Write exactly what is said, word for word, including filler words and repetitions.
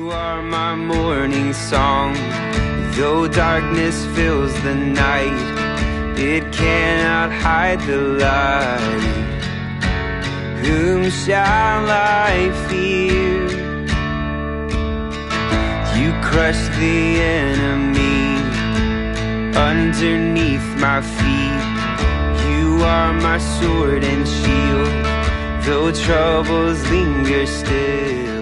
You are my morning song. Though darkness fills the night, it cannot hide the light. Whom shall I fear? You crush the enemy underneath my feet. You are my sword and shield, though troubles linger still.